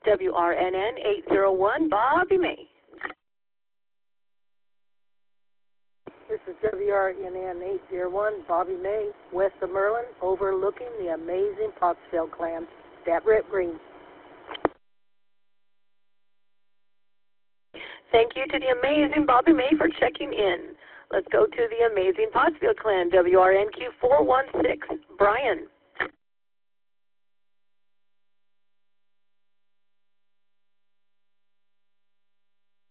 WRNN 801, Bobby May. This is WRNN 801, Bobby May, west of Merlin, overlooking the amazing Pottsville clams. That Rip Green. Thank you to the amazing Bobby May for checking in. Let's go to the amazing Pottsville clan, WRNQ 416, Brian.